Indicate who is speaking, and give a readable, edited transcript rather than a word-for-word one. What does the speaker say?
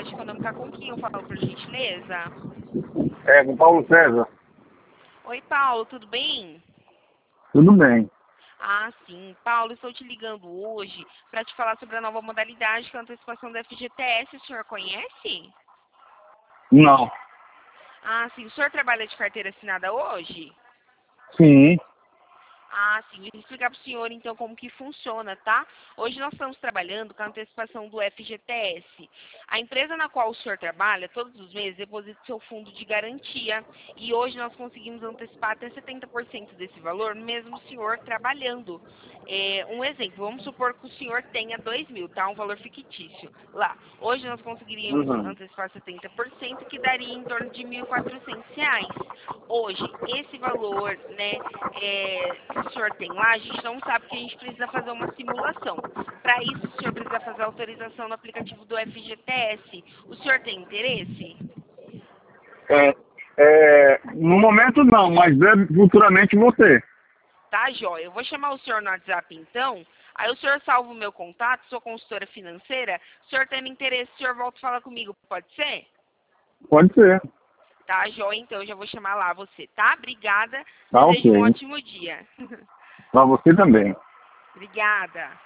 Speaker 1: Caixa Econômica, com quem eu falo, por gentileza?
Speaker 2: É, com o Paulo César.
Speaker 1: Oi, Paulo, tudo bem?
Speaker 2: Tudo bem.
Speaker 1: Ah, sim. Paulo, estou te ligando hoje para te falar sobre a nova modalidade que é a antecipação do FGTS. O senhor conhece?
Speaker 2: Não.
Speaker 1: Ah, sim. O senhor trabalha de carteira assinada hoje?
Speaker 2: Sim.
Speaker 1: Ah, sim. Vou explicar para o senhor, então, como que funciona, tá? Hoje nós estamos trabalhando com a antecipação do FGTS. A empresa na qual o senhor trabalha, todos os meses, deposita seu fundo de garantia. E hoje nós conseguimos antecipar até 70% desse valor, mesmo o senhor trabalhando. Um exemplo, vamos supor que o senhor tenha 2.000, tá? Um valor fictício. Lá. Hoje nós conseguiríamos
Speaker 2: Uhum.
Speaker 1: antecipar 70%, que daria em torno de R$ 1.400. Hoje, esse valor, né, que o senhor tem lá, a gente não sabe que a gente precisa fazer uma simulação. Para isso, o senhor precisa fazer a autorização no aplicativo do FGTS. O senhor tem interesse?
Speaker 2: No momento não, mas futuramente você.
Speaker 1: Tá, joia. Eu vou chamar o senhor no WhatsApp, então. Aí o senhor salva o meu contato, sou consultora financeira. O senhor tendo interesse, o senhor volta a falar comigo, pode ser?
Speaker 2: Pode ser.
Speaker 1: Tá, joia, então eu já vou chamar lá você, tá? Obrigada.
Speaker 2: Tá
Speaker 1: Desejo um
Speaker 2: ok.
Speaker 1: ótimo dia.
Speaker 2: Pra você também.
Speaker 1: Obrigada.